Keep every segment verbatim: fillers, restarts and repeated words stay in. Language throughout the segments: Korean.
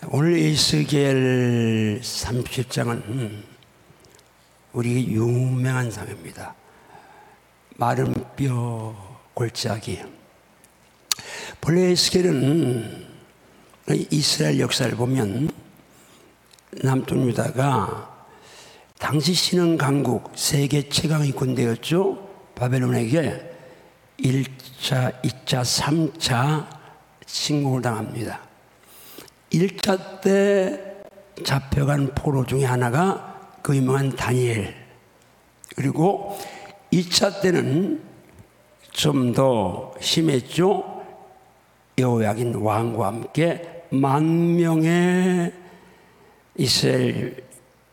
오늘 에스겔 삼십칠 장은 우리 유명한 상입니다. 마른 뼈 골짜기. 본래 에스겔은 이스라엘 역사를 보면 남쪽 유다가 당시 신흥 강국 세계 최강의 군대였죠. 바벨론에게 일 차, 이 차, 삼 차 침공을 당합니다. 일 차 때 잡혀간 포로 중에 하나가 그 유명한 다니엘. 그리고 이 차 때는 좀 더 심했죠. 여호야긴 왕과 함께 만 명의 이스라엘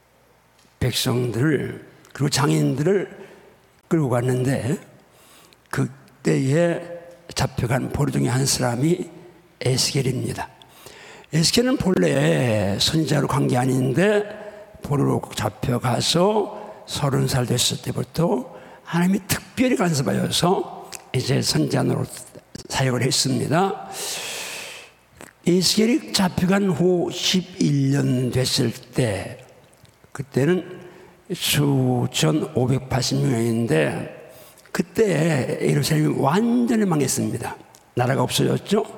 백성들을 그리고 장인들을 끌고 갔는데, 그때에 잡혀간 포로 중에 한 사람이 에스겔입니다. 에스겔은 본래 선지자로 간 게 아닌데 포로로 잡혀가서 서른 살 됐을 때부터 하나님이 특별히 간섭하여서 이제 선지자로 사역을 했습니다. 에스겔이 잡혀간 후 십일 년 됐을 때, 그때는 수천 오백팔십 명인데 그때 예루살렘이 완전히 망했습니다. 나라가 없어졌죠.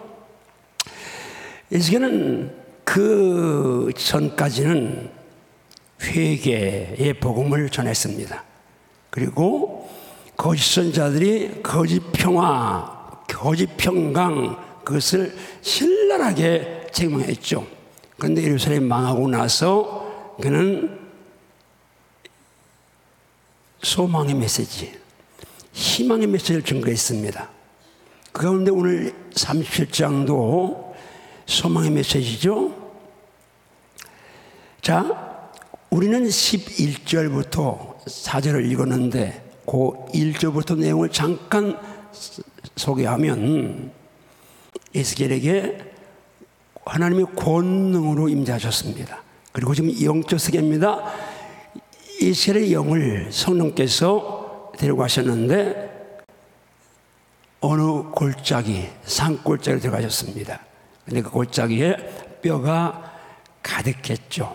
에스겔은 그 전까지는 회개의 복음을 전했습니다. 그리고 거짓 선자들이 거짓 평화, 거짓 평강, 그것을 신랄하게 책망했죠. 그런데 예루살렘 망하고 나서 그는 소망의 메시지, 희망의 메시지를 전거했습니다. 그 가운데 오늘 삼십칠 장도 소망의 메시지죠. 자, 우리는 십일 절부터 사 절을 읽었는데 그 일 절부터 내용을 잠깐 소개하면, 에스겔에게 하나님의 권능으로 임재하셨습니다. 그리고 지금 영적 세계입니다. 에스겔의 영을 성령께서 데려가셨는데 어느 골짜기, 산골짜기로 들어가셨습니다. 근데 그 골짜기에 뼈가 가득했죠.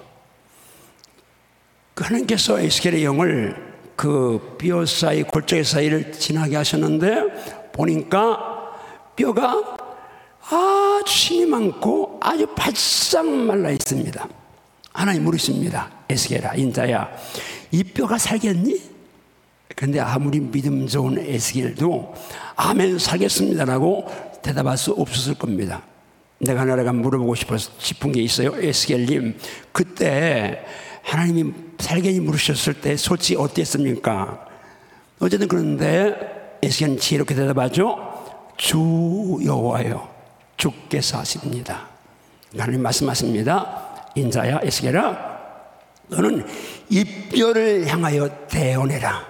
하나님께서 에스겔의 영을 그 뼈 사이, 골짜기 사이를 지나게 하셨는데 보니까 뼈가 아주 힘이 많고 아주 바싹 말라 있습니다. 하나님 물으십니다. 에스겔아, 인자야, 이 뼈가 살겠니? 그런데 아무리 믿음 좋은 에스겔도 아멘 살겠습니다라고 대답할 수 없었을 겁니다. 내가 하나가 물어보고 싶어서 싶은 게 있어요. 에스겔님, 그때 하나님이 살겠니 물으셨을 때 솔직히 어땠습니까? 어쨌든 그런데 에스겔은 지혜롭게 대답하죠. 주 여호와여, 주께서 하십니다. 하나님 말씀하십니다. 인자야, 에스겔아, 너는 이 뼈를 향하여 대언해라.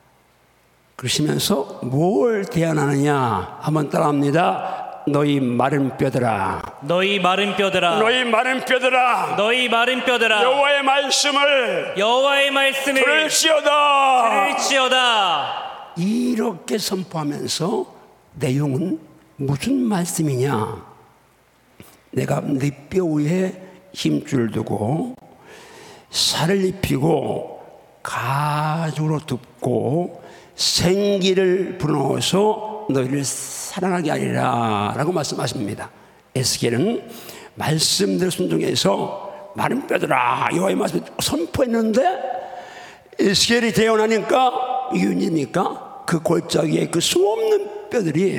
그러시면서 뭘 대언하느냐 한번 따라합니다. 너희 마른 뼈들아, 너희 마른 뼈들아, 너희 마른 뼈들아, 너희 마른 뼈들아, 여호와의 말씀을 여호와의 말씀을 들을지어다. 들을지어다. 이렇게 선포하면서 내용은 무슨 말씀이냐? 내가 네 뼈 위에 힘줄 두고 살을 입히고 가죽으로 덮고 생기를 불어넣어서 너희를 사랑하게 하리라 라고 말씀하십니다. 에스겔은 말씀대로 순종해서 마른 뼈들아, 여호와의 말씀을 선포했는데 에스겔이 대언하니까 이게 웬일입니까? 그 골짜기에 그 수없는 뼈들이,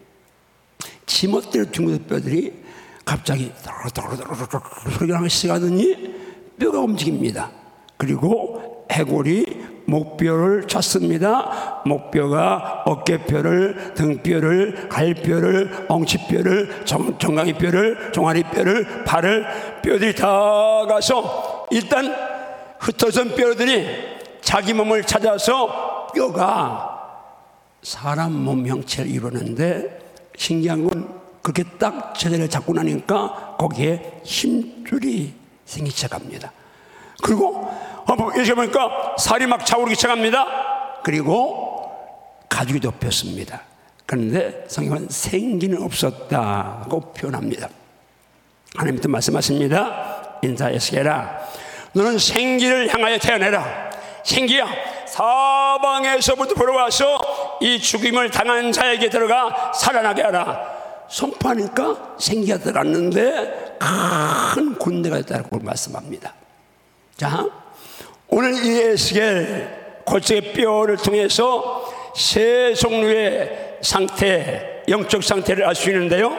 지멋대로 둥근 뼈들이 갑자기 소리가 나기 시작하더니 뼈가 움직입니다. 그리고 해골이 목뼈를 쳤습니다. 목뼈가 어깨뼈를, 등뼈를, 갈뼈를, 엉치뼈를, 정, 정강이뼈를, 종아리뼈를, 발을, 뼈들이 다 가서 일단 흩어진 뼈들이 자기 몸을 찾아서 뼈가 사람 몸 형체를 이루는데, 신기한 건 그렇게 딱 제자리를 잡고 나니까 거기에 힘줄이 생기기 시작합니다. 그리고 이렇게 보니까 살이 막 차오르기 시작합니다. 그리고 가죽이 덮였습니다. 그런데 성경은 생기는 없었다고 표현합니다. 하나님도 말씀하십니다. 인사 에스겔아, 너는 생기를 향하여 태어나라. 생기야, 사방에서부터 불어와서 이 죽임을 당한 자에게 들어가 살아나게 하라. 선포하니까 생기가 들어갔는데 큰 군대가 있다고 말씀합니다. 자, 오늘 이 에스겔 골짜기 뼈를 통해서 세 종류의 상태, 영적 상태를 알 수 있는데요.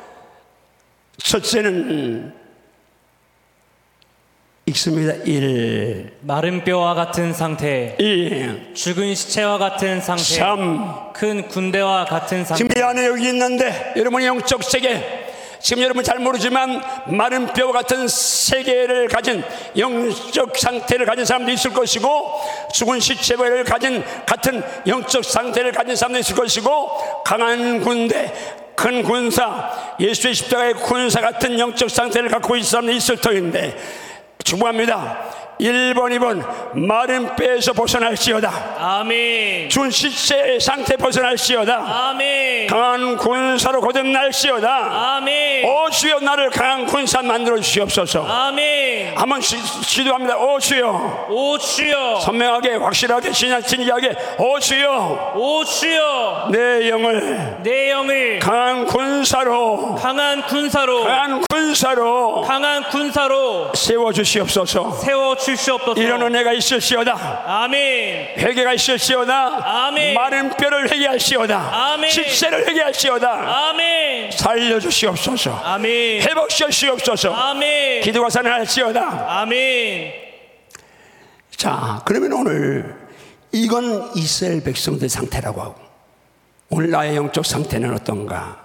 첫째는 읽습니다. 일. 마른 뼈와 같은 상태. 이. 죽은 시체와 같은 상태. 삼. 큰 군대와 같은 상태. 지금 이 안에 여기 있는데 여러분의 영적 세계, 지금 여러분 잘 모르지만 마른 뼈와 같은 세계를 가진 영적 상태를 가진 사람도 있을 것이고, 죽은 시체를 가진 같은 영적 상태를 가진 사람도 있을 것이고, 강한 군대, 큰 군사, 예수의 십자가의 군사 같은 영적 상태를 갖고 있는 사람도 있을 터인데, 축복합니다. 일 번, 이 번 마른 뼈에서 벗어날지어다. 아멘. 죽은 시체의 상태 벗어날지어다. 아멘. 강한 군사로 거듭날지어다. 아멘. 오 주여, 나를 강한 군사 만들어 주시옵소서. 아멘. 한번 시, 기도합니다. 오 주여, 오 주여. 선명하게, 확실하게, 진짜 진지하게, 오 주여, 오 주여. 내 영을 내 영을 강한 군사로, 강한 군사로 강한 군사로 강한 군사로 세워 주시옵소서. 세워 주시옵소서. 이런 은혜가 있을지어다. 아멘. 회개가 있을지어다. 아멘. 마른 뼈를 회개할지어다. 아멘. 시체를 회개할지어다. 아멘. 살려주시옵소서. 아멘. 회복시키시옵소서. 아멘. 기도가 살아날지어다. 아멘. 자, 그러면 오늘 이건 이스라엘 백성들의 상태라고 하고, 오늘 나의 영적 상태는 어떤가?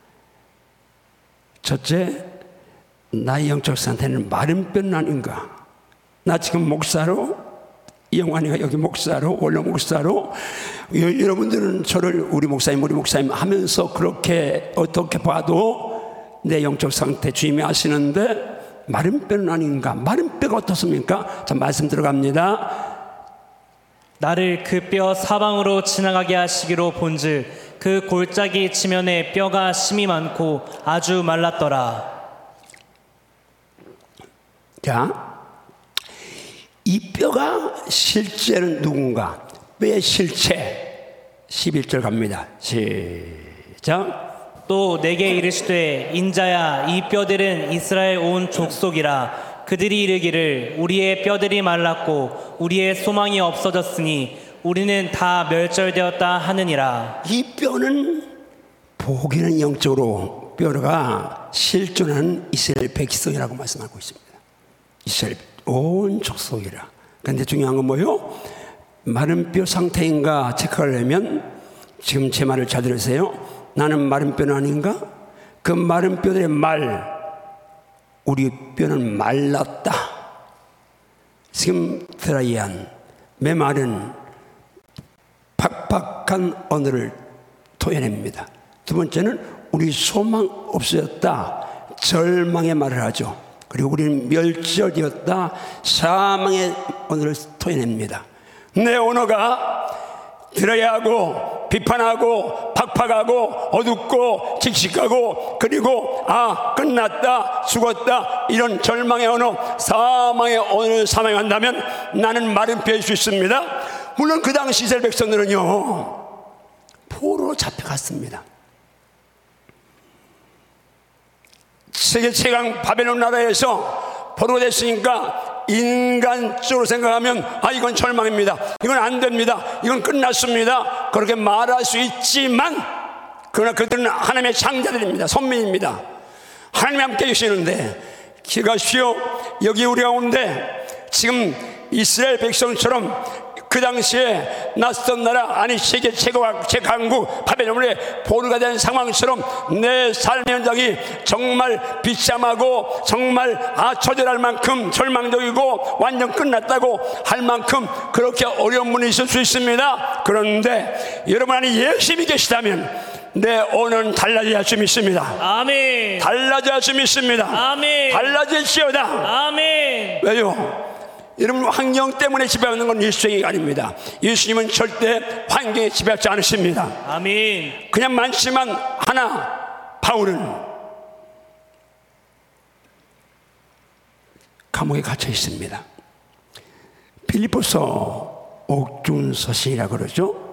첫째, 나의 영적 상태는 마른 뼈는 아닌가? 나 지금 목사로, 영환이가 여기 목사로, 원로 목사로, 여, 여러분들은 저를 우리 목사님 우리 목사님 하면서 그렇게 어떻게 봐도 내 영적 상태 주임이 아시는데 마른 뼈는 아닌가? 마른 뼈가 어떻습니까? 자, 말씀 들어갑니다. 나를 그 뼈 사방으로 지나가게 하시기로 본즉 그 골짜기 지면에 뼈가 심이 많고 아주 말랐더라. 자, 이 뼈가 실제는 누군가? 뼈의 실체. 십일 절 갑니다. 시작. 또 내게 이르시되 인자야, 이 뼈들은 이스라엘 온 족속이라. 그들이 이르기를 우리의 뼈들이 말랐고 우리의 소망이 없어졌으니 우리는 다 멸절되었다 하느니라. 이 뼈는 보기는 영적으로 뼈가 실존하는 이스라엘 백성이라고 말씀하고 있습니다. 이스라엘 온 족속이라. 그런데 중요한 건 뭐예요? 마른 뼈 상태인가 체크하려면 지금 제 말을 잘 들으세요. 나는 마른 뼈는 아닌가? 그 마른 뼈들의 말, 우리 뼈는 말랐다. 지금 드라이한 메마른 팍팍한 언어를 토해냅니다. 두 번째는 우리 소망 없어졌다, 절망의 말을 하죠. 그리고 우리는 멸절되었다, 사망의 언어를 토해냅니다. 내 언어가 드라이하고 비판하고 팍팍하고 어둡고 칙칙하고, 그리고 아 끝났다 죽었다 이런 절망의 언어, 사망의 언어를 사망한다면 나는 마른 뼈일 수 있습니다. 물론 그 당시 이스라엘 백성들은요 포로로 잡혀갔습니다. 세계 최강 바벨론 나라에서 포로가 됐으니까 인간적으로 생각하면 아 이건 절망입니다, 이건 안 됩니다, 이건 끝났습니다, 그렇게 말할 수 있지만, 그러나 그들은 하나님의 창자들입니다. 선민입니다. 하나님이 함께 계시는데 기가시오, 여기 우리 가운데 지금 이스라엘 백성처럼 그 당시에 낯선 나라, 아니 세계 최고가 최강국 바벨론의 포로가 된 상황처럼 내 삶의 현장이 정말 비참하고 정말 아 처절할 만큼 절망적이고 완전 끝났다고 할 만큼 그렇게 어려운 분이 있을 수 있습니다. 그런데 여러분 안에 예수님이 계시다면 내 오늘은 달라져야 할 수 믿습니다. 아멘. 달라져야 할 수 믿습니다. 아멘. 달라질지어다. 아멘. 왜요? 여러분 환경 때문에 지배하는 건 예수님이 아닙니다. 예수님은 절대 환경에 지배하지 않으십니다. 아멘. 그냥 많지만 하나, 바울은 감옥에 갇혀 있습니다. 빌립보서 옥중서신이라 그러죠.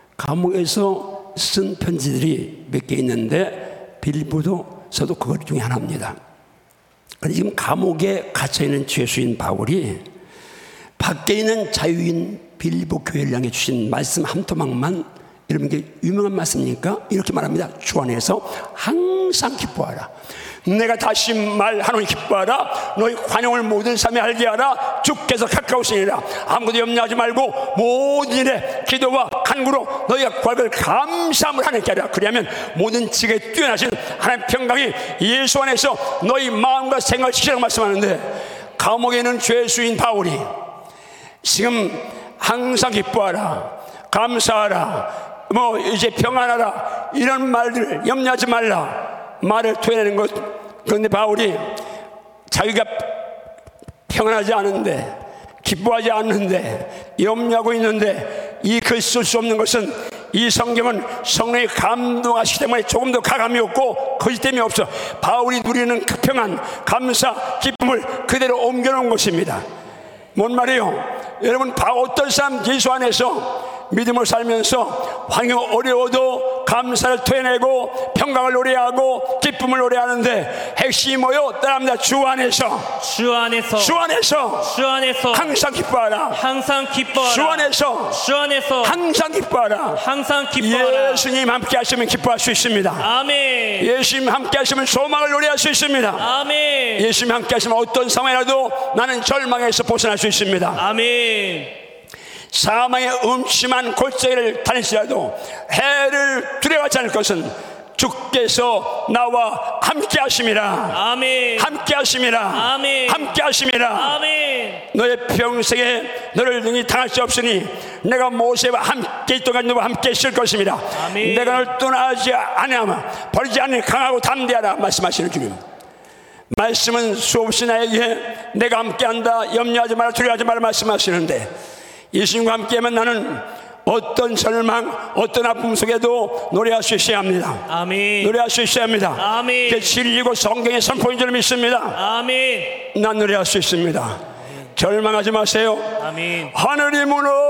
감옥에서 쓴 편지들이 몇 개 있는데 빌립보서도 그것 중에 하나입니다. 지금 감옥에 갇혀있는 죄수인 바울이 밖에 있는 자유인 빌립보 교회를 향해 주신 말씀 한 토막만, 여러분 이게 유명한 말씀이니까 이렇게 말합니다. 주 안에서 항상 기뻐하라. 내가 다시 말하노니 기뻐하라. 너희 관용을 모든 삶에 알게 하라. 주께서 가까우시니라. 아무것도 염려하지 말고 모든 일에 기도와 간구로 너희가 구할 감사함을 하나님께 하라. 그리하면 모든 지혜에 뛰어나신 하나님 평강이 예수 안에서 너희 마음과 생각을 지키라고 말씀하는데, 감옥에 있는 죄수인 바울이 지금 항상 기뻐하라, 감사하라, 뭐 이제 평안하라, 이런 말들, 염려하지 말라 말을 토해내는 것. 그런데 바울이 자기가 평안하지 않은데, 기뻐하지 않는데, 염려하고 있는데 이 글 쓸 수 없는 것은 이 성경은 성령의 감동하시기 때문에 조금 더 가감이 없고 거짓됨이 없어. 바울이 누리는 그 평안, 감사, 기쁨을 그대로 옮겨놓은 것입니다. 뭔 말이에요? 여러분, 어떤 사람 예수 안에서 믿음을 살면서 환경 어려워도 감사를 토해내고 평강을 노래하고 기쁨을 노래하는데 핵심이 뭐요? 따라합니다. 주 안에서, 주 안에서, 주 안에서, 주 안에서 항상 기뻐하라. 항상 기뻐하라. 주 안에서, 주 안에서 항상 기뻐하라. 항상 기뻐하라. 예수님 함께 하시면 기뻐할 수 있습니다. 아멘. 예수님 함께 하시면 소망을 노래할 수 있습니다. 아멘. 예수님 함께 하시면 어떤 상황이라도 나는 절망에서 벗어날 수 있습니다. 아멘. 사망의 음침한 골짜기를 다닐지라도 해를 두려워하지 않을 것은 주께서 나와 함께 하심이라. 아멘. 함께 하심이라. 아멘. 함께 하심이라. 아멘. 너의 평생에 너를 능히 당할 수 없으니 내가 모세와 함께 있던 너와 함께 있을 것입니다. 아멘. 내가 널 떠나지 아니하마 버리지 않는 강하고 담대하라 말씀하시는 주님. 말씀은 수없이 나에게 내가 함께한다, 염려하지 마라, 두려워하지 마라 말씀하시는데, 예수님과 함께하면 나는 어떤 절망, 어떤 아픔 속에도 노래할 수 있어야 합니다. 아멘. 노래할 수 있어야 합니다. 아멘. 그게 진리고 성경의 선포인 줄 믿습니다. 아멘. 난 노래할 수 있습니다. 아멘. 절망하지 마세요. 아멘. 하늘이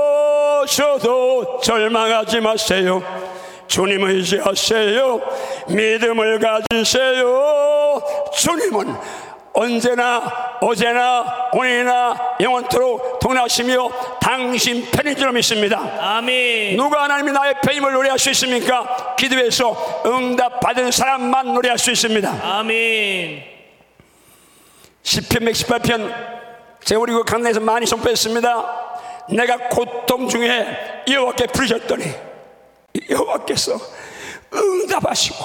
무너져도 절망하지 마세요. 주님을 의지하세요. 믿음을 가지세요. 주님은 언제나 어제나 오늘이나 영원토록 동행하시며 당신 편인 줄 믿습니다. 아멘. 누가 하나님이 나의 편임을 노래할 수 있습니까? 기도해서 응답 받은 사람만 노래할 수 있습니다. 아멘. 시편 백십팔 편 제가 우리 그 강단에서 많이 선포했습니다. 내가 고통 중에 여호와께 부르셨더니 여호와께서 응답하시고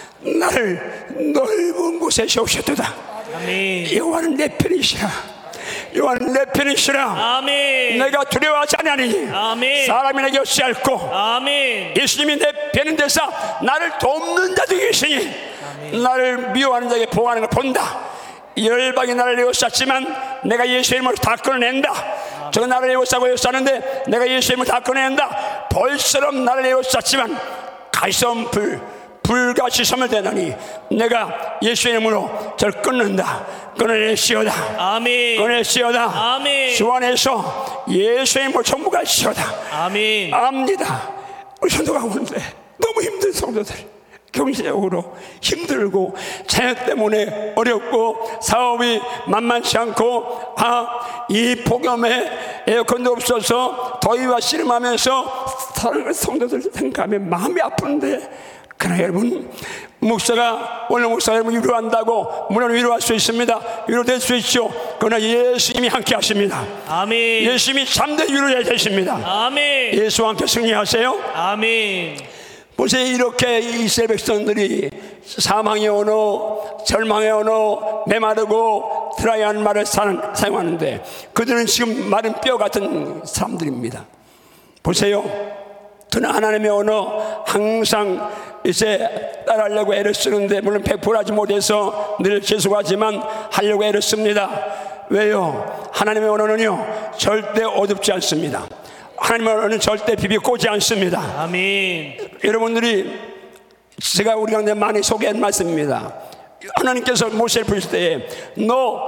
나를 넓은 곳에 세우셨도다. 아멘. 여호와는 내 편이시라. 여호와는 내 편이시라. 아멘. 내가 두려워하지 아니하니 아멘. 사람이 내게 어찌할꼬. 아멘. 예수님이 내 편인 데서 나를 돕는 자도 계시니 아멘. 나를 미워하는 자에게 보호하는 걸 본다. 열방이 나를 에워쌌지만 내가 예수의 이름으로 다 끊어낸다. 아멘. 저가 나를 에워싸고 에워쌌는데 내가 예수의 이름으로 다 끊어낸다. 벌처럼 나를 에워쌌지만 가시섬 불 불같이 소멸되나니 내가 예수의 이름으로 저를 끊는다. 끊어내시오다. 아멘. 끊어내시오다. 아멘. 주 안에서 예수의 이름으로 정복하시오다. 아멘. 압니다. 우리 성도가 오는데 너무 힘든 성도들, 경제적으로 힘들고 자녀 때문에 어렵고 사업이 만만치 않고 아, 이 폭염에 에어컨도 없어서 더위와 씨름하면서 사는 성도들 생각하면 마음이 아픈데, 그러나 여러분, 목사가 오늘 목사가 여러분 위로한다고 물론 위로할 수 있습니다. 위로될 수 있죠. 그러나 예수님이 함께 하십니다. 아멘. 예수님이 참된 위로자 되십니다. 아멘. 예수와 함께 승리하세요. 아멘. 보세요. 이렇게 이스라엘 백성들이 사망의 언어, 절망의 언어, 메마르고 드라이한 말을 사용하는데 그들은 지금 마른 뼈 같은 사람들입니다. 보세요. 그는 하나님의 언어 항상 이제 따라하려고 애를 쓰는데 물론 백 퍼센트 하지 못해서 늘 계속하지만 하려고 애를 씁니다. 왜요? 하나님의 언어는요 절대 어둡지 않습니다. 하나님의 언어는 절대 비비고지 않습니다. 아멘. 여러분들이 제가 우리 가운데 많이 소개한 말씀입니다. 하나님께서 모세를 부르실 때에 너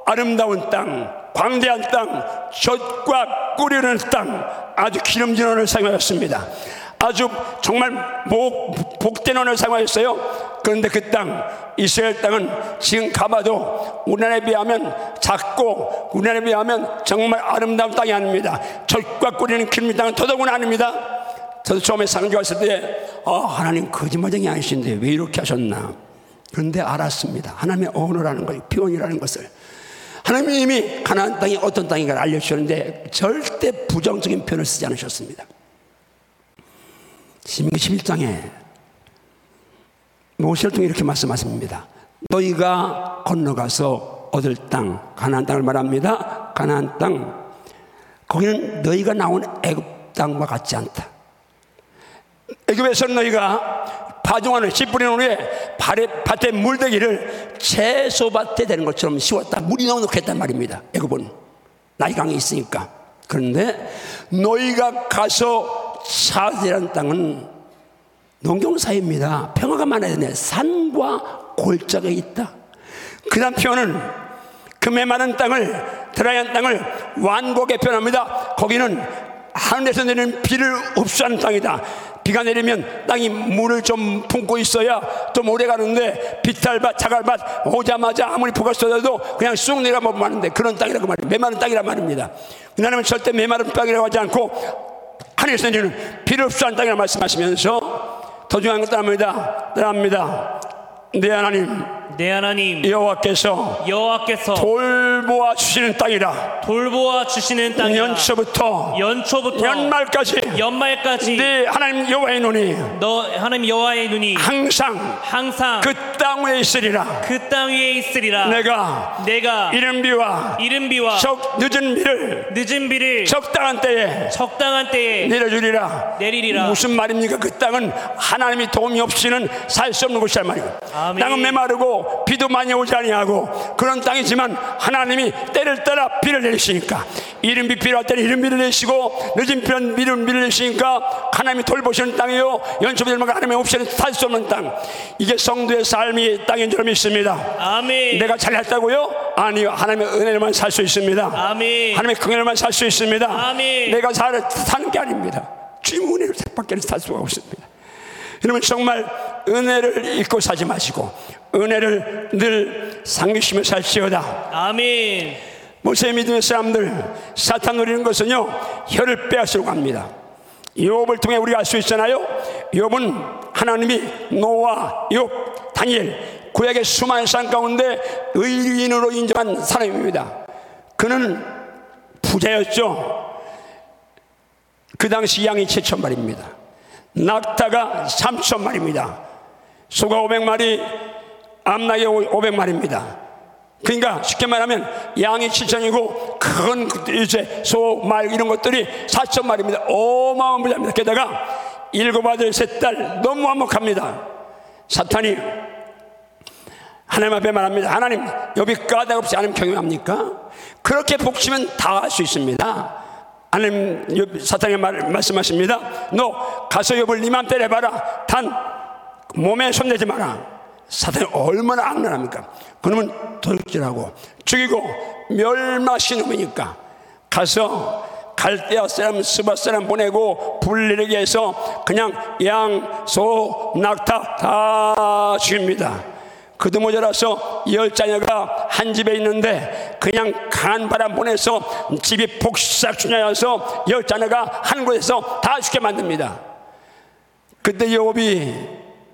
아름다운 땅, 광대한 땅, 젖과 꿀이 땅, 아주 기름진 언어를 사용하였습니다. 아주 정말 복, 복된 언어를 사용하였어요. 그런데 그 땅, 이스라엘 땅은 지금 가봐도 우리나라에 비하면 작고 우리나라에 비하면 정말 아름다운 땅이 아닙니다. 젖과 꿀이 기름진 땅은 더더구나 아닙니다. 저도 처음에 상주 왔을 때 어, 하나님 거짓말쟁이 아니신데 왜 이렇게 하셨나. 그런데 알았습니다. 하나님의 언어라는 것, 표현이라는 것을. 하나님이 이미 가나안 땅이 어떤 땅인가를 알려주셨는데 절대 부정적인 표현을 쓰지 않으셨습니다. 신명기 십일 장에 모세를 통해 이렇게 말씀하십니다. 너희가 건너가서 얻을 땅, 가나안 땅을 말합니다. 가나안 땅, 거기는 너희가 나온 애굽 땅과 같지 않다. 애굽에서 너희가 파종하는 씨 뿌리는 후에 밭에 물대기를 채소밭에 되는 것처럼 씌웠다. 물이 넉넉했단 말입니다. 애굽은 나이강이 있으니까. 그런데 너희가 가서 차지하는 땅은 농경사입니다. 평화가 많아야 되네. 산과 골짜기가 있다. 그 다음 표현은 그 메마른 땅을, 드라이한 땅을 완곡에 표현합니다. 거기는 하늘에서 내리는 비를 흡수하는 땅이다. 비가 내리면 땅이 물을 좀 품고 있어야 좀 오래 가는데 비탈밭, 자갈밭 오자마자 아무리 비가 쏟아도 그냥 쑥 내려가 마는데 그런 땅이라고 말입니다. 메마른 땅이란 말입니다. 하나님은 절대 메마른 땅이라고 하지 않고 하늘에서 내리는 비를 흡수하는 땅이라고 말씀하시면서 더 중요한 것도 합니다. 따라합니다. 내 하나님, 내 하나님 여호와께서 여호와께서 돌보아 주시는 땅이라. 돌보아 주시는 땅이라. 연초부터 연초부터 연말까지 연말까지 네 하나님 여호와의 눈이 너 하나님 여호와의 눈이 항상 항상 그 땅 위에 있으리라. 그 땅 위에 있으리라. 내가 내가 이른 비와 이른 비와 적 늦은 비를 늦은 비를 적당한 때에 적당한 때에 내려주리라. 내리리라. 무슨 말입니까? 그 땅은 하나님이 도움이 없이는 살 수 없는 곳이란 말이에요. 아멘. 땅은 메마르고 비도 많이 오지 아니하고 그런 땅이지만 하나님이 때를 따라 비를 내리시니까 이른 비 필요할 때는 이른 비를 내시고 늦은 비는 미른 비를 내시니까 하나님이 돌보시는 땅이요 연초부터 열마가 하나님의 없이는 살 수 없는 땅. 이게 성도의 삶이 땅인 줄 믿습니다. 아멘. 내가 잘했다고요? 아니요. 하나님의 은혜로만 살 수 있습니다. 아멘. 하나님의 긍휼로만 살 수 있습니다. 아멘. 내가 살, 사는 게 아닙니다. 주님의 은혜로 밖에는 살 수가 없습니다. 여러분 정말 은혜를 잊고 사지 마시고 은혜를 늘 상기시며 살지어다. 아멘. 모세의 믿음의 사람들 사탄 노리는 것은요 혀를 빼앗으려고 합니다. 욥을 통해 우리가 알 수 있잖아요. 욥은 하나님이 노아, 욥, 다니엘 구약의 수많은 산 가운데 의인으로 인정한 사람입니다. 그는 부자였죠. 그 당시 양이 칠천 마리입니다. 낙타가 삼천 마리입니다. 소가 오백 마리, 암낙이 오백 마리입니다. 그러니까 쉽게 말하면 양이 칠천이고 큰 이제 소, 말 이런 것들이 사천 마리입니다. 어마어마한 부자입니다. 게다가 일곱 아들 셋 딸 너무 완벽합니다. 사탄이 하나님 앞에 말합니다. 하나님 욥이 까닭없이 하나님 경영합니까? 그렇게 복치면 다 할 수 있습니다. 하나님 사탄이 말, 말씀하십니다. 너 가서 욥을 니만 때려봐라. 단 몸에 손대지 마라. 사탄이 얼마나 악랄합니까? 그러면 도둑질하고 죽이고 멸망시키는 놈이니까 가서 갈대아 사람 스바 사람 보내고 불리르게 해서 그냥 양, 소, 낙타 다 죽입니다. 그도 모자라서 열 자녀가 한 집에 있는데 그냥 강한 바람 보내서 집이 폭삭 춘하여서 열 자녀가 한 곳에서 다 죽게 만듭니다. 그때 욥이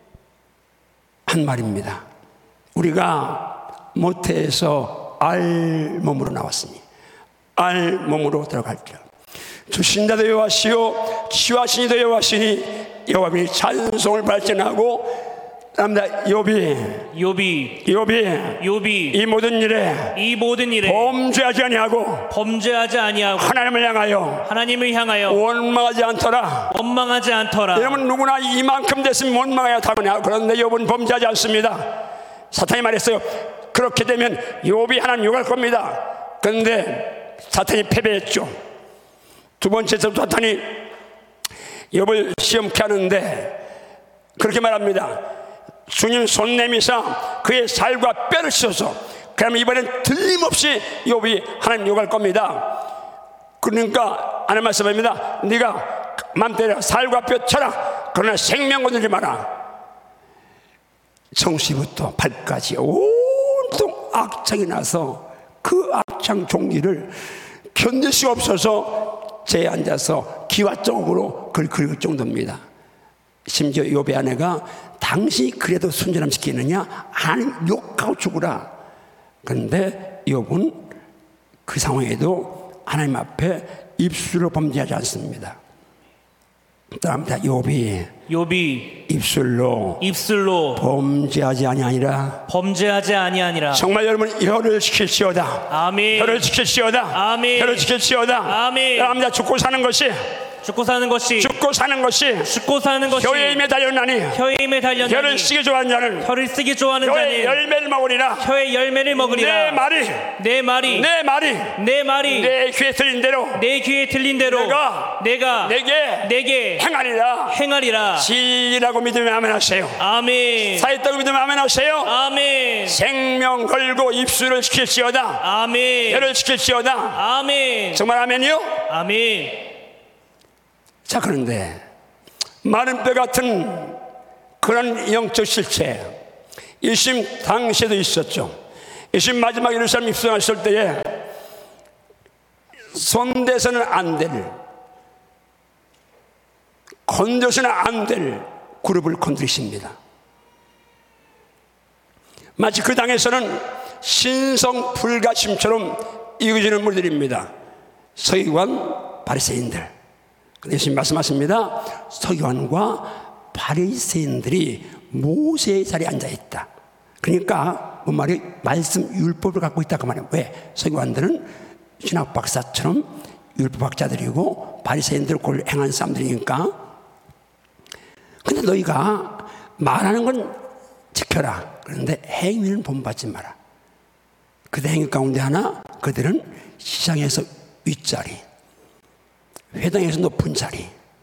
한 말입니다. 우리가 모태에서 알 몸으로 나왔으니 알 몸으로 들어갈게요. 주신자도 여호와시요 치유하시니도 여호와시니 여호와의 찬송을 발전하고 그럽니다. 욥이 욥이 욥이 욥이 이 모든 일에 이 모든 일에 범죄하지 아니하고 범죄하지 아니하고 하나님을 향하여 하나님을 향하여 원망하지 않더라. 원망하지 않더라. 여러분 누구나 이만큼 됐으면 원망해야 타거냐. 그런데 욥은 범죄하지 않습니다. 사탄이 말했어요. 그렇게 되면 욥이 하나님 욕할 겁니다. 그런데 사탄이 패배했죠. 두 번째로 사탄이 욥을 시험케 하는데 그렇게 말합니다. 주님 손 내미사 그의 살과 뼈를 씻어서 그러면 이번엔 틀림없이 욥이 하나님 욕할 겁니다. 그러니까 하나님 말씀합니다. 네가 맘대로 살과 뼈 쳐라. 그러나 생명 건들지 마라. 정시부터 발까지 온통 악창이 나서 그 악창 종기를 견딜 수 없어서 제에 앉아서 기와쪽으로 그걸 긁을 정도입니다. 심지어 욥의 아내가 당신이 그래도 순전함 시키느냐? 하나님 욕하고 죽으라. 그런데 욥은 그 상황에도 하나님 앞에 입술로 범죄하지 않습니다. 다음부터 욥이 욥이 입술로 입술로 범죄하지 아니하니라. 범죄하지 아니하니라. 정말 여러분 혀를 지킬시오다. 아멘. 혀를 지킬시오다. 아멘. 혀를 지킬시오다. 아멘. 남자 죽고 사는 것이 죽고 사는 것이 죽고 사는 것이 죽고 사는 것이 혀의 힘에 달렸나니 혀의 힘에 달렸나니 혀를 쓰기 좋아하는 자는 혀를 쓰기 좋아하는 혀의 자는 열매를 먹으리라. 혀의 열매를 내 먹으리라. 말이 내 말이 내 말이 내 말이 내 귀에 들린 대로 내 귀에 들린 대로 내가 내가 내게 내게 행하리라. 행하리라. 지라고 믿으면 아멘 하세요. 아멘. 사했다고 믿으면 아멘 하세요. 아멘. 생명 걸고 입술을 지킬시오다. 아멘. 혀를 지킬시오다. 아멘. 정말 아멘이요? 아멘. 자, 그런데 마른 뼈 같은 그런 영적 실체, 예수님 당시에도 있었죠. 예수님 마지막 예루살렘 입성하실 때에 손대서는 안 될, 건져서는 안 될 그룹을 건드리십니다. 마치 그 당에서는 신성 불가침처럼 이어지는 무리들입니다. 서기관, 바리새인들. 근데 예수님 말씀하십니다. 서기관과 바리새인들이 모세의 자리에 앉아있다. 그러니까 뭔 말이 말씀 율법을 갖고 있다 그 말이에요. 왜? 서기관들은 신학 박사처럼 율법학자들이고 바리새인들은 그걸 행한 사람들이니까. 근데 너희가 말하는 건 지켜라. 그런데 행위는 본받지 마라. 그들 행위 가운데 하나, 그들은 시장에서 윗자리, 회당에서 높은 자리,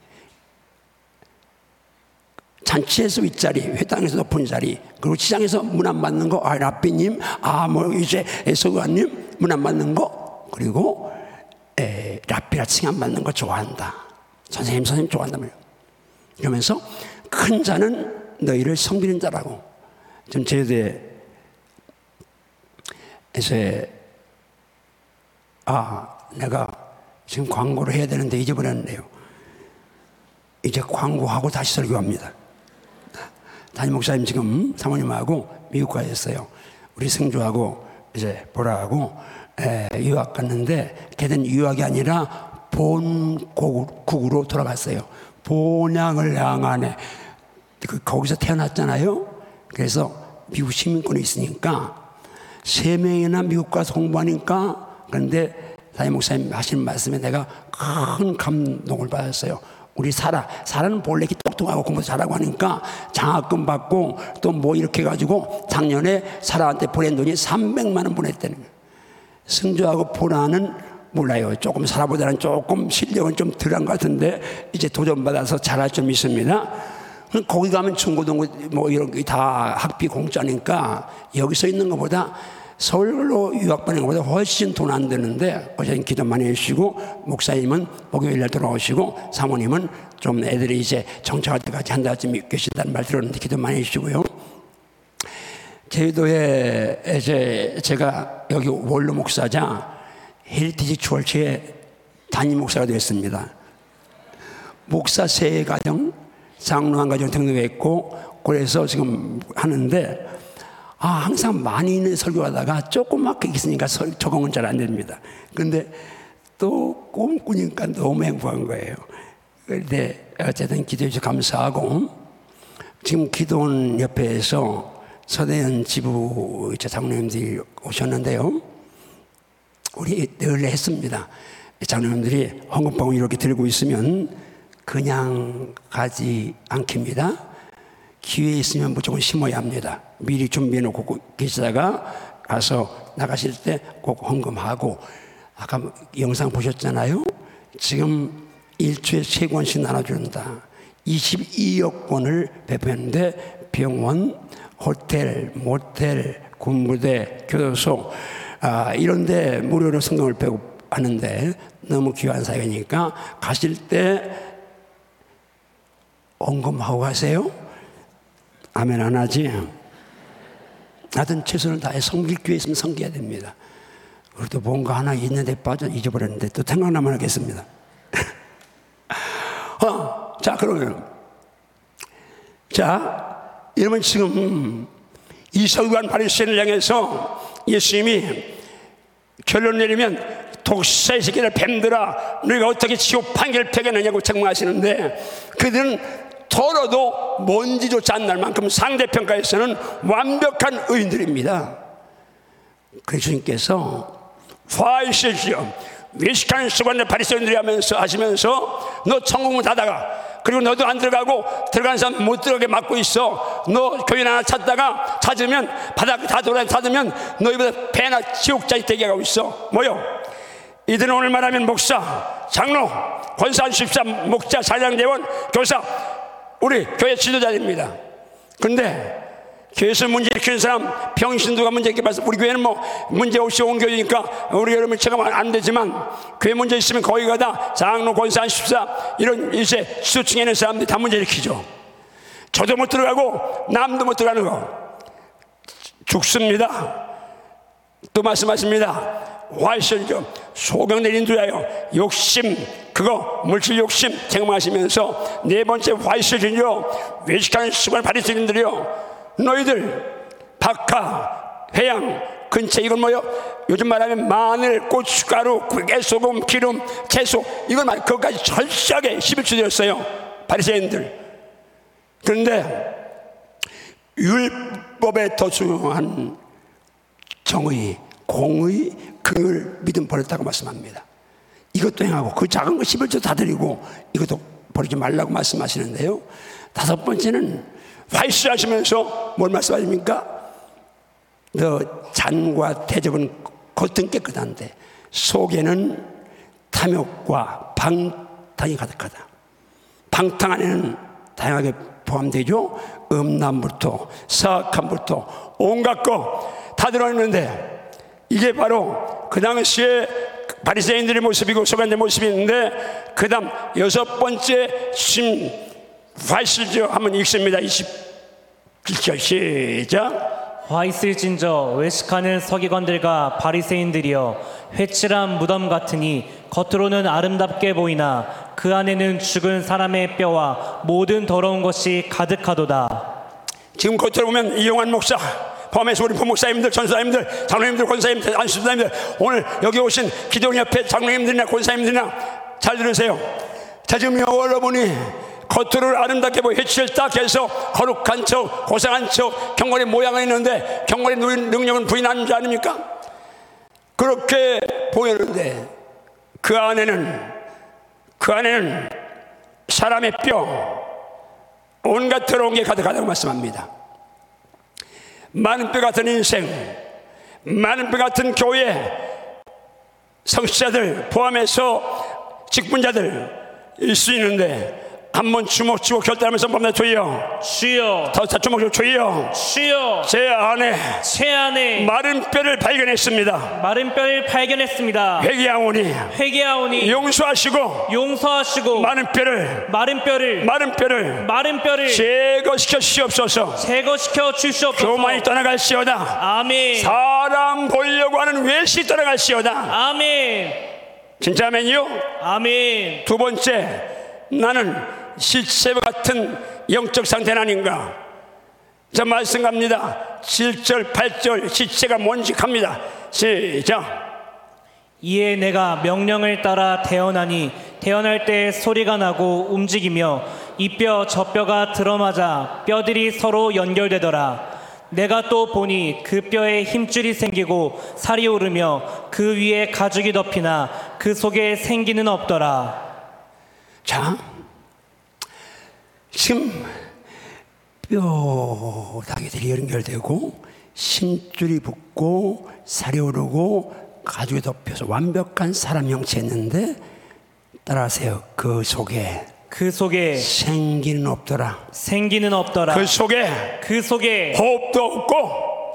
잔치에서 윗자리, 회당에서 높은 자리, 그리고 시장에서 문 안 받는 거, 아, 라삐님, 아, 뭐, 이제, 서구관님, 문 안 받는 거, 그리고, 에, 라삐라 칭 안 받는 거 좋아한다. 선생님, 선생님 좋아한다 말이에요. 이러면서, 큰 자는 너희를 섬기는 자라고. 좀 제주도에서, 아, 내가 지금 광고를 해야 되는데 잊어버렸네요. 이제 광고하고 다시 설교합니다. 담임 목사님 지금 사모님하고 미국 가셨어요. 우리 승주하고 이제 보라하고 에, 유학 갔는데 걔는 유학이 아니라 본국으로 돌아갔어요. 본향을 향하네. 그, 거기서 태어났잖아요. 그래서 미국 시민권이 있으니까 세 명이나 미국 가서 공부하니까. 그런데 담임 목사님 하시는 말씀에 내가 큰 감동을 받았어요. 우리 사라, 사라는 본래 이렇게 똑똑하고 공부 잘하고 하니까 장학금 받고 또 뭐 이렇게 해가지고 작년에 사라한테 보낸 돈이 삼백만 원 보냈다는 거예요. 승주하고 보라는 몰라요. 조금 사라보다는 조금 실력은 좀 덜한 것 같은데 이제 도전받아서 잘할 줄 믿습니다. 거기 가면 중고등부 뭐 이런 게 다 학비 공짜니까 여기서 있는 것보다 서울로 유학 보내는 것보다 훨씬 돈 안 드는데 어제는 기도 많이 해주시고 목사님은 목요일날 돌아오시고 사모님은 좀 애들이 이제 정착할 때까지 한 달쯤 계신다는 말 들었는데 기도 많이 해주시고요. 제주도에 이제 제가 여기 원로 목사자 헬리티지 추월체의 담임 목사가 되었습니다. 목사 세 가정, 장로 한 가정 등록했고 그래서 지금 하는데 아, 항상 많이 있는 설교하다가 조그맣게 있으니까 설, 적응은 잘 안 됩니다. 근데 또 꿈꾸니까 너무 행복한 거예요. 그런데 어쨌든 기도해 주셔서 감사하고 지금 기도원 옆에서 서대현 지부 장로님들이 오셨는데요. 우리 늘 했습니다. 장로님들이 헌금방울 이렇게 들고 있으면 그냥 가지 않깁니다. 기회 있으면 무조건 심어야 합니다. 미리 준비해 놓고 계시다가 가서 나가실 때 꼭 헌금하고 아까 영상 보셨잖아요. 지금 일주에 세 권씩 나눠준다. 이십이억 권을 배포했는데 병원, 호텔, 모텔, 군부대, 교도소 아, 이런데 무료로 성경을 배우고 하는데 너무 귀한 사역이니까 가실 때 언금하고 가세요. 아멘 안 하지? 하여튼 최선을 다해 섬길 기회 있으면 섬겨야 됩니다. 그래도 뭔가 하나 있는데 빠져 잊어버렸는데 또 생각나면 하겠습니다. 어, 자 그러면 자 여러분 지금 이 서기관 바리새인을 향해서 예수님이 결론 내리면 독사의 새끼들 뱀들아 너희가 어떻게 지옥 판결을 펴겠느냐고 책망하시는데 그들은 더러도 먼지조차 안 날 만큼 상대평가에서는 완벽한 의인들입니다. 그래서 주님께서 화이시지요 외식하는 수관들 바리새인들이 하면서 하시면서 너 천국문 닫아가 그리고 너도 안 들어가고 들어가는 사람 못 들어가게 막고 있어. 너 교인 하나 찾다가 찾으면 바닥 다 돌아 찾으면 너희보다 배나 지옥자이 되게 가고 있어. 뭐요? 이들은 오늘 말하면 목사, 장로, 권사, 집사, 목자, 사장대원, 교사 우리 교회 지도자입니다. 근데 교회에서 문제 일으키는 사람 병신 누가 문제 일으켜봐서 우리 교회는 뭐 문제 없이 온 교회니까 우리 여러분 체감은 안 되지만 교회 문제 있으면 거기가 다 장로, 권사, 집사 이런 이제 지도층에 있는 사람들이 다 문제 일으키죠. 저도 못 들어가고 남도 못 들어가는 거 죽습니다. 또 말씀하십니다. 화이설교 소경 내린 두야요 욕심 그거 물질 욕심 책망하시면서 네 번째 화이설교 외식하는 수많은 바리새인들이요 너희들 박하 회양 근처 이건 뭐요? 요즘 말하면 마늘 고춧가루 깨소금 기름 채소 이걸 말 그것까지 철저하게 십일조 드렸어요 바리새인들. 그런데 율법에 더 중요한 정의 공의 그를 믿음 버렸다고 말씀합니다. 이것도 행하고 그 작은 거 십일조 다 드리고 이것도 버리지 말라고 말씀하시는데요. 다섯 번째는 화이스 하시면서 뭘 말씀하십니까? 너 잔과 대접은 겉은 깨끗한데 속에는 탐욕과 방탕이 가득하다. 방탕 안에는 다양하게 포함되죠. 음란부터 사악함부터 온갖 거 다 들어있는데 이게 바로 그 당시에 바리새인들의 모습이고 서기관들의 모습인데 그 다음 여섯 번째 심 화이슬저 한번 읽습니다. 이십칠 절 시작. 화이슬진저 외식하는 서기관들과 바리새인들이여 회칠한 무덤 같으니 겉으로는 아름답게 보이나 그 안에는 죽은 사람의 뼈와 모든 더러운 것이 가득하도다. 지금 겉으로 보면 이용한 목사 포함해서 우리 부목사님들, 전사님들, 장로님들, 권사님들, 안수사님들 오늘 여기 오신 기도원 옆에 장로님들이나 권사님들이나 잘 들으세요. 자 지금 여러분이 겉으로 아름답게 보여 해치를 딱 해서 거룩한 척 고상한 척 경건의 모양은 있는데 경건의 능력은 부인하는 줄 아닙니까? 그렇게 보이는데 그 안에는 그 안에는 사람의 뼈 온갖 더러운 게 가득하다고 말씀합니다. 많은 뼈 같은 인생 많은 뼈 같은 교회 성취자들 포함해서 직분자들 일 수 있는데 한번 주먹 쥐고 결단하면서 봅니다. 주여 주여 더 주먹 쥐고 주여 주여 제 안에 제 안에 마른 뼈를 발견했습니다. 마른 뼈를 발견했습니다. 회개하오니 회개하오니 용서하시고 용서하시고 마른 뼈를 마른 뼈를 마른 뼈를 마른 뼈를 제거시켜 주시옵소서. 제거시켜 주시옵소서. 교만이 떠나갈시오다. 아멘. 사람 보려고 하는 외식 떠나갈시오다. 아멘. 진짜 아멘이요? 아멘. 두 번째 나는 실체와 같은 영적 상태는 아닌가? 자 말씀 갑니다. 칠 절 팔 절 실체가 뭔지 갑니다. 시작. 이에 내가 명령을 따라 태어나니 태어날 때 소리가 나고 움직이며 이 뼈 저 뼈가 들어맞아 뼈들이 서로 연결되더라. 내가 또 보니 그 뼈에 힘줄이 생기고 살이 오르며 그 위에 가죽이 덮이나 그 속에 생기는 없더라. 자, 지금 뼈 다기들이 연결되고 심줄이 붙고 살이 오르고 가죽이 덮여서 완벽한 사람 형체였는데 따라하세요. 그 속에 그 속에 생기는 없더라. 생기는 없더라. 그 속에 그 속에 호흡도 없고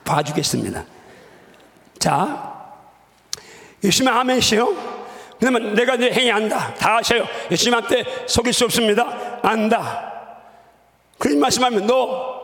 봐주겠습니다. 자, 예수님 아멘이시요. 그러면 내가 내 행위 안다. 다 아셔요. 예수님한테 속일 수 없습니다. 안다. 그런 말씀하면 너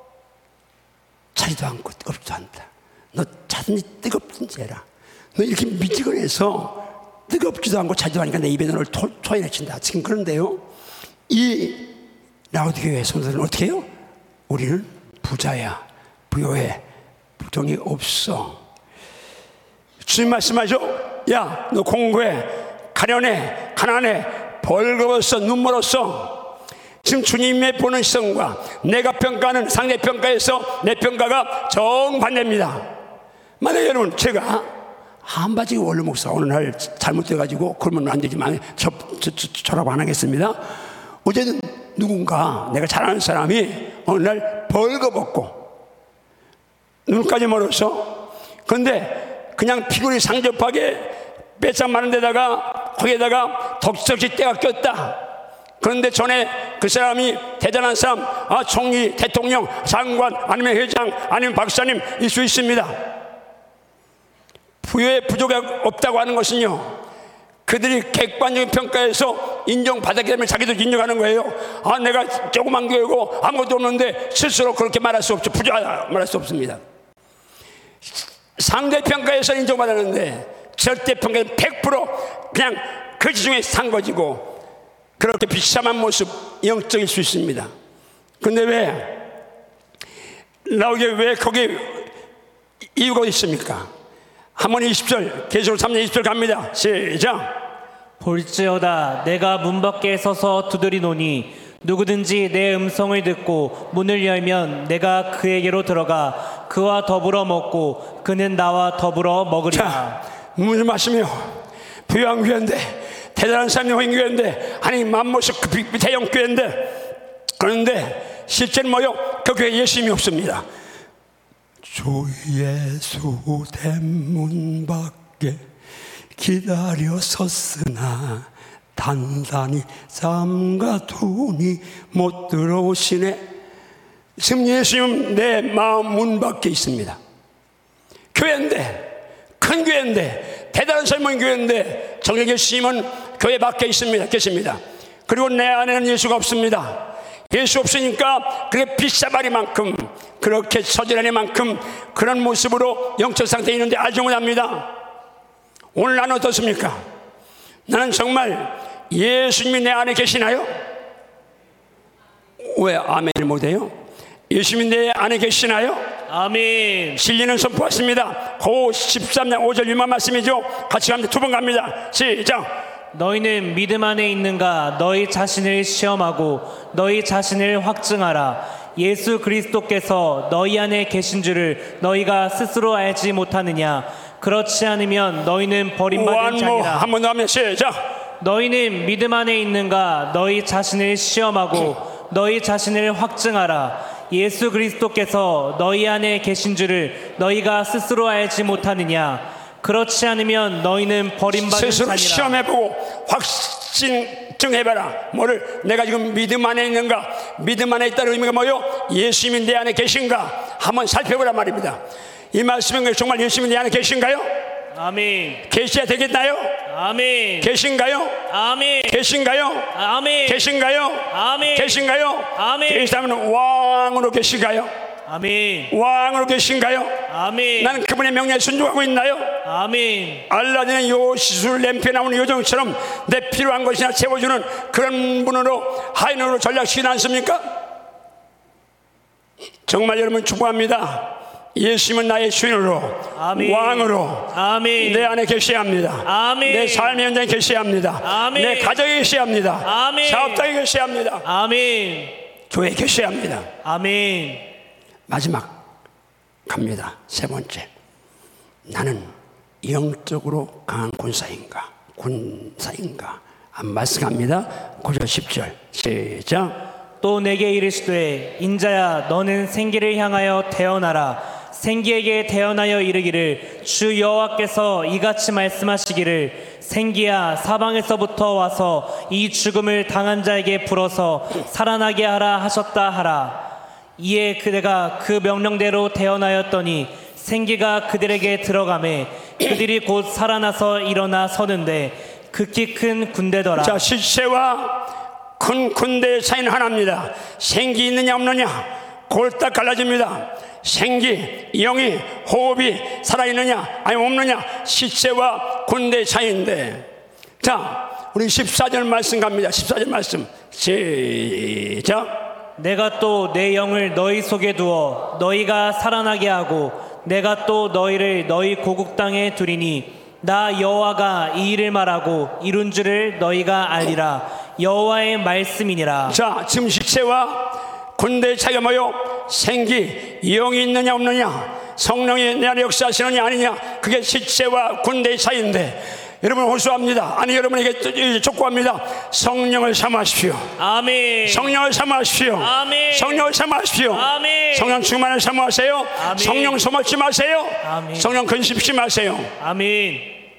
차지도 않고 뜨겁지도 않다. 너 차든지 뜨겁든지 해라. 너 이렇게 미지근해서 뜨겁지도 않고 차지도 않으니까 내 입에 너를 토, 토해내친다. 지금 그런데요, 이 라오디게의 성도들은 어떻게 해요? 우리는 부자야, 부요해, 부정이 없어. 주님 말씀하죠. 야, 너 공부해, 가련해, 가난해, 벌거벗어, 눈멀었어. 지금 주님의 보는 시선과 내가 평가하는 상대 평가에서 내 평가가 정반대입니다. 만약에 여러분, 제가 한바지 원로 목사 어느 날 잘못돼가지고 그러면 안 되지만 저, 저, 저, 저라고 안 하겠습니다. 어쨌든 누군가 내가 잘 아는 사람이 어느 날 벌거벗고 눈까지 멀었어. 그런데 그냥 피곤이 상접하게 빼짝 마른 데다가 거기에다가 덕석이 때가 꼈다. 그런데 전에 그 사람이 대단한 사람, 아, 총리, 대통령, 장관, 아니면 회장, 아니면 박사님 일 수 있습니다. 부여에 부족이 없다고 하는 것은요, 그들이 객관적인 평가에서 인정받았기 때문에 자기도 인정하는 거예요. 아, 내가 조그만 교회고 아무것도 없는데 스스로 그렇게 말할 수 없죠. 부족하다 말할 수 없습니다. 상대 평가에서 인정받았는데 절대 평가는 백 퍼센트 그냥 그 지중에 산 거지고 그렇게 비참한 모습, 영적일 수 있습니다. 근데 왜 나오게 왜 거기 이유가 있습니까? 한번 이십 절, 계시록 삼 장 이십 절 갑니다. 시작. 볼지어다 내가 문 밖에 서서 두드리노니 누구든지 내 음성을 듣고 문을 열면 내가 그에게로 들어가 그와 더불어 먹고 그는 나와 더불어 먹으리라. 자, 무슨 말씀이요? 부유한 교회인데, 대단한 사람이 오인 교회인데, 아니 맘모습 그 대형 교회인데, 그런데 실제는 뭐요? 그 교회에 예수님이 없습니다. 주 예수 대문 밖에 기다려 섰으나 단단히 잠가두니 못 들어오시네. 지금 예수님 내 마음 문 밖에 있습니다. 교회인데, 큰 교회인데, 대단한 설문 교회인데 정녕 예수님은 교회 밖에 있습니다. 계십니다. 그리고 내 안에는 예수가 없습니다. 예수 없으니까 그렇게 빗사발이만큼 그렇게 서질하니만큼 그런 모습으로 영적 상태에 있는데 알지 못합니다. 오늘 나는 어떻습니까? 나는 정말 예수님이 내 안에 계시나요? 왜 아멘을 못해요? 예수님이 내 안에 계시나요? 아멘. 진리는 선포했습니다. 고 십삼 장 오 절 유만 말씀이죠. 같이 갑니다. 두 번 갑니다. 시작. 너희는 믿음 안에 있는가? 너희 자신을 시험하고 너희 자신을 확증하라. 예수 그리스도께서 너희 안에 계신 줄을 너희가 스스로 알지 못하느냐? 그렇지 않으면 너희는 버림받은 자니라. 한 번 더 하면 시작. 너희는 믿음 안에 있는가? 너희 자신을 시험하고 너희 자신을 확증하라. 예수 그리스도께서 너희 안에 계신 줄을 너희가 스스로 알지 못하느냐? 그렇지 않으면 너희는 버림받은 스스로 자니라. 시험해보고 확신증해봐라. 뭐를? 내가 지금 믿음 안에 있는가? 믿음 안에 있다는 의미가 뭐요? 예수님이 내 안에 계신가? 한번 살펴보란 말입니다. 이 말씀은 정말 예수님이 내 안에 계신가요? 아멘. 계셔야 되겠나요? 아멘. 계신가요? 아멘. 계신가요? 아멘. 계신가요? 아멘. 계신가요? 아멘. 계시다면 왕으로 계신가요? 아멘. 왕으로 계신가요? 아멘. 나는 그분의 명령에 순종하고 있나요? 아멘. 알라딘의 요 시술 램프에 나오는 요정처럼 내 필요한 것이나 채워주는 그런 분으로 하인으로 전략시키지 않습니까? 정말 여러분 축복합니다. 예수님은 나의 주인으로, 아멘. 왕으로 아멘. 내 안에 계셔야 합니다. 아멘. 내 삶의 현장에 계셔야 합니다. 아멘. 내 가정에 계셔야 합니다. 아멘. 사업장에 계셔야 합니다. 아멘. 교회에 계셔야 합니다. 아멘. 마지막 갑니다. 세 번째, 나는 영적으로 강한 군사인가? 군사인가? 한 말씀 갑니다. 구 절 십 절 시작. 또 내게 이르시되 인자야 너는 생기를 향하여 태어나라. 생기에게 태어나여 이르기를 주 여호와께서 이같이 말씀하시기를 생기야 사방에서부터 와서 이 죽음을 당한 자에게 불어서 살아나게 하라 하셨다 하라. 이에 그대가 그 명령대로 태어나였더니 생기가 그들에게 들어가매 그들이 곧 살아나서 일어나 서는데 극히 큰 군대더라. 자, 실체와 큰 군대의 차이는 하나입니다. 생기 있느냐 없느냐 골딱 갈라집니다. 생기, 영이, 호흡이 살아있느냐 아니면 없느냐 실체와 군대의 차이인데, 자, 우리 십사 절 말씀 갑니다. 십사 절 말씀 시작. 내가 또 내 영을 너희 속에 두어 너희가 살아나게 하고 내가 또 너희를 너희 고국 땅에 두리니 나 여호와가 이 일을 말하고 이룬 줄을 너희가 알리라. 여호와의 말씀이니라. 자, 지금 실체와 군대의 차이가 뭐요? 생기, 영이 있느냐 없느냐, 성령이 내 안에 역사하시느냐 아니냐, 그게 실체와 군대의 차이인데, 여러분 호소합니다. 아니, 여러분에게 촉구합니다. 성령을 사모하십시오. 아멘. 성령을 사모하십시오. 아멘. 성령을 사모하십시오. 아멘. 성령 충만을 사모하세요. 아멘. 성령 소먹지 마세요. 아멘. 성령 근심치 마세요. 아멘.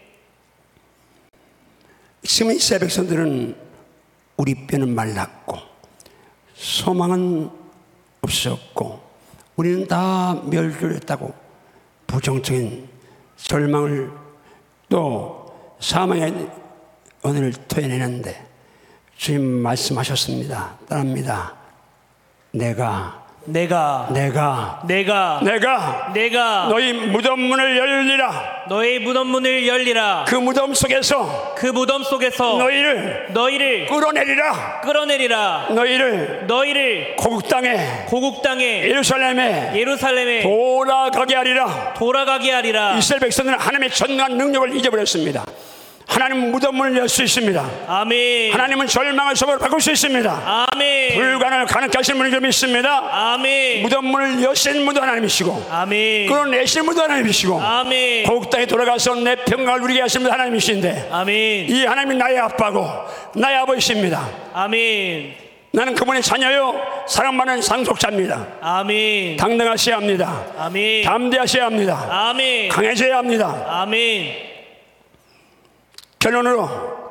지금 이스라엘 백성들은 우리 뼈는 말랐고 소망은 없었고 우리는 다 멸절했다고 부정적인 절망을 또 사망의 은혜를 토해내는데, 주님 말씀하셨습니다. 따릅니다. 내가 내가 내가 내가 내가 내가 너희 무덤 문을 열리라. 너희 무덤 문을 열리라. 그 무덤 속에서 그 무덤 속에서 너희를 너희를 끌어내리라. 끌어내리라. 너희를 너희를 고국 땅에 고국 땅에 예루살렘에 예루살렘에 돌아가게 하리라. 돌아가게 하리라. 이스라엘 백성들은 하나님의 전능한 능력을 잊어버렸습니다. 하나님은 무덤문을 열 수 있습니다. 아멘. 하나님은 절망을 소망으로 바꿀 수 있습니다. 아멘. 불가능을 가능케 하시는 분인 줄 믿습니다. 아멘. 무덤문을 여신 분도 하나님이시고 아멘. 끌어내시는 분도 하나님이시고 아멘. 고국 땅에 돌아가서 내 평강을 누리게 하시는 분도 하나님이신데, 아멘. 이 하나님이 나의 아빠고 나의 아버지십니다. 아멘. 나는 그분의 자녀요 사랑받는 상속자입니다. 아멘. 당당하셔야 합니다. 아멘. 담대하셔야 합니다. 아멘. 강해져야 합니다. 아멘. 결론으로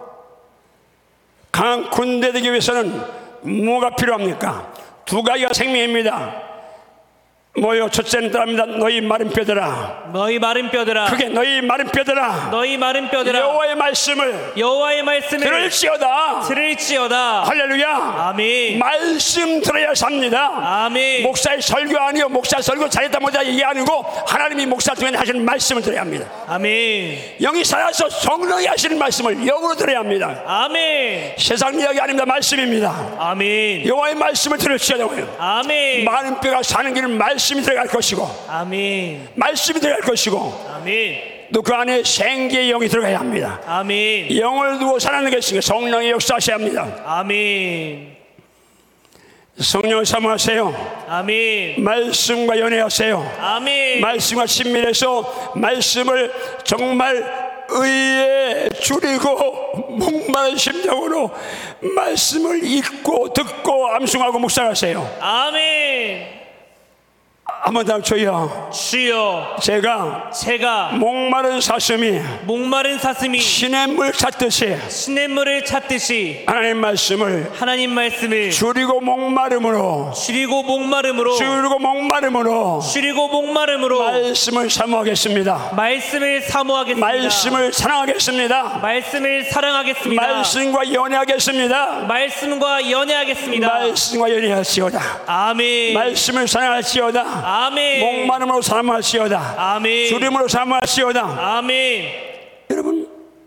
강한 군대 되기 위해서는 뭐가 필요합니까? 두 가지가 생명입니다. 뭐요? 첫째는 따릅니다. 너희 마른 뼈들아. 너희 마른 뼈들아. 그게 너희 마른 뼈들아. 너희 마른 뼈들아. 여호와의 말씀을 여호와의 말씀을 들을지어다. 들을지어다. 할렐루야. 아멘. 말씀 들어야 삽니다. 아멘. 목사의 설교 아니요, 목사 설교 잘했다 못했다 얘기 아니고 하나님이 목사 통해 하시는 말씀을 들어야 합니다. 아멘. 영이 살아서 성령이 하시는 말씀을 영으로 들어야 합니다. 아멘. 세상 이야기 아닙니다. 말씀입니다. 아멘. 여호와의 말씀을 들을지어다고요. 아멘. 마른 뼈가 사는 길은 말씀이 들어갈 것이고 아멘. 말씀이 들어갈 것이고 아멘. 또 그 안에 생기의 영이 들어가야 합니다. 아멘. 영을 두고 살아가는 것이니까 성령의 역사하셔야 합니다. 아멘. 성령을 사모하세요. 아멘. 말씀과 연애하세요. 아멘. 말씀과 친밀해서 말씀을 정말 의에 줄이고 목마른 심정으로 말씀을 읽고 듣고 암송하고 묵상하세요. 아멘. 한번 더 주여, 주여, 제가 제가 목마른 사슴이 목마른 사슴이 시냇물 찾듯이 시냇물을 찾듯이 하나님 말씀을 하나님 말씀을 줄이고 목마름으로 줄이고 목마름으로 줄이고 목마름으로 줄이고 목마름으로 말씀을 사모하겠습니다. 말씀을 사모하겠습니다. 말씀을 사랑하겠습니다. 말씀을 사랑하겠습니다. 말씀과 연애하겠습니다. 말씀과 연애하겠습니다. 말씀과 연애하시오다. 아멘. 말씀을 사랑하시오다. 아멘. 목마름으로 사모하시오다. 아멘. 줄임으로 사모하시오다. 아멘. 여러분,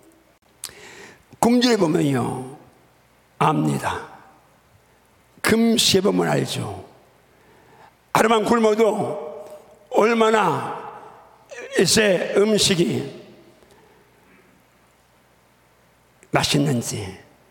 금주에 보면요 압니다. 금시에 보면 알죠. 하루만 굶어도 얼마나 새 음식이 맛있는지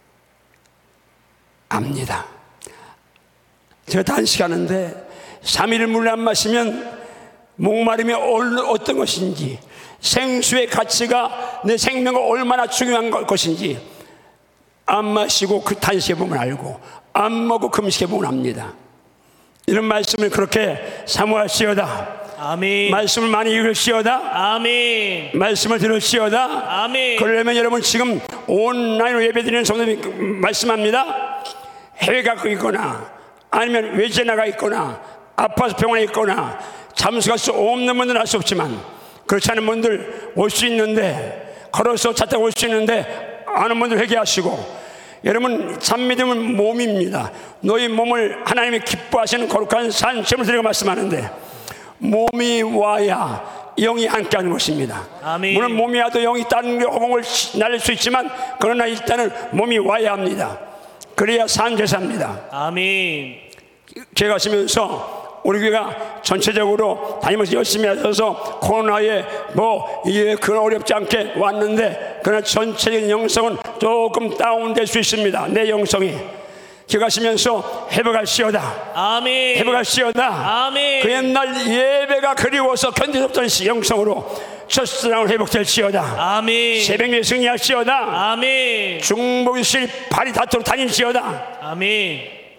압니다. 제가 단식하는데 삼 일 물을 안 마시면 목마름이 어떤 것인지, 생수의 가치가 내 생명과 얼마나 중요한 것인지 안 마시고 그 단식해 보면 알고, 안 먹고 금식해 보면 압니다. 이런 말씀을 그렇게 사모하시오다. 아멘. 말씀을 많이 읽으시오다. 아멘. 말씀을 들으시오다. 아멘. 그러려면 여러분 지금 온라인으로 예배드리는 성도님이 말씀합니다. 해외 가고 있거나 아니면 외제 나가 있거나 아파서 병원에 있거나 잠수갈 수 없는 분들은 알 수 없지만, 그렇지 않은 분들 올 수 있는데, 걸어서 잤다 올 수 있는데 아는 분들 회개하시고, 여러분 참 믿음은 몸입니다. 너희 몸을 하나님이 기뻐하시는 거룩한 산sem을 드리고 말씀하는데, 몸이 와야 영이 함께하는 것입니다. 아멘. 물론 몸이 와도 영이 다른 허공을 날릴 수 있지만, 그러나 일단은 몸이 와야 합니다. 그래야 산제사입니다. 아멘. 제가 하시면서 우리 교회가 전체적으로 다니면서 열심히 하셔서 코로나에 뭐 이게 그런 어렵지 않게 왔는데, 그러나 전체적인 영성은 조금 다운될 수 있습니다. 내 영성이 기억하시면서 회복할시오다. 아멘. 회복할시오다. 아멘. 그 옛날 예배가 그리워서 견딜 수 없던 영성으로 첫사랑을 회복될시오다. 아멘. 새벽에 승리할시오다. 아멘. 중복이실 발이 닿도록 다닐시오다. 아멘.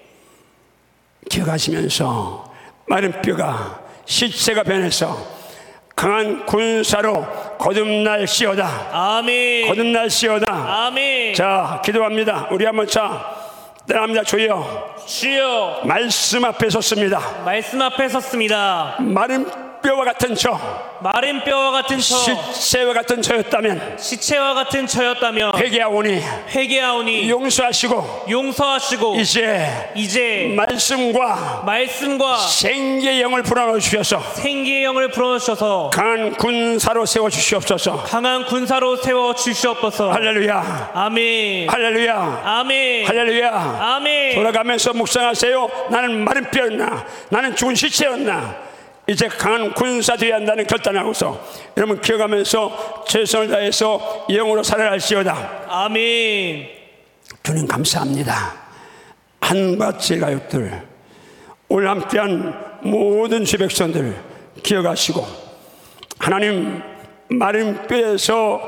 기억하시면서 마른 뼈가 시체가 변해서 강한 군사로 거듭날시오다. 아멘. 거듭날시오다. 아멘. 자, 기도합니다. 우리 한번 자 따라합니다. 주여, 주여, 말씀 앞에 섰습니다. 말씀 앞에 섰습니다. 마른 뼈와 같은 저, 마른 뼈와 같은 저, 시체와 같은 저였다면 시체와 같은 저였다면 회개하오니 회개하오니 용서하시고 용서하시고 이제 이제 말씀과 말씀과 생기의 영을 불어넣어 주셔서 생기의 영을 불어넣으셔서 강한 군사로 세워 주시옵소서. 강한 군사로 세워 주시옵소서. 할렐루야, 아멘. 할렐루야, 아멘. 할렐루야. 아멘. 돌아가면서 묵상하세요. 나는 마른 뼈였나, 나는 죽은 시체였나, 이제 강한 군사 되어야 한다는 결단하고서 여러분 기억하면서 최선을 다해서 영으로 살아갈시오다. 아멘. 주님 감사합니다. 한과 제 가족들, 오늘 함께한 모든 주 백성들 기억하시고, 하나님 마른 뼈에서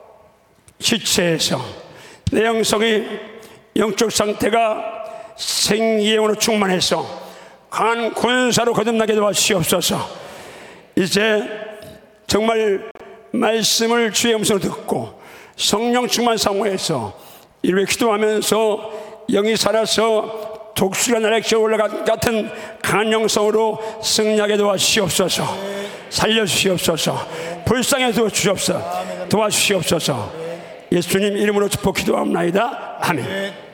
시체에서 내 영성이 영적 상태가 생기의 영으로 충만해서 강한 군사로 거듭나게 도와주시옵소서. 이제 정말 말씀을 주의 음성을 듣고 성령 충만 상황에서 이렇게 기도하면서 영이 살아서 독수리가 날아서 올라간 같은 강한 영성으로 승리하게 도와주시옵소서. 살려주시옵소서. 불쌍히 도와주시옵소서. 도와주시옵소서. 예수님 이름으로 축복 기도하옵나이다. 아멘.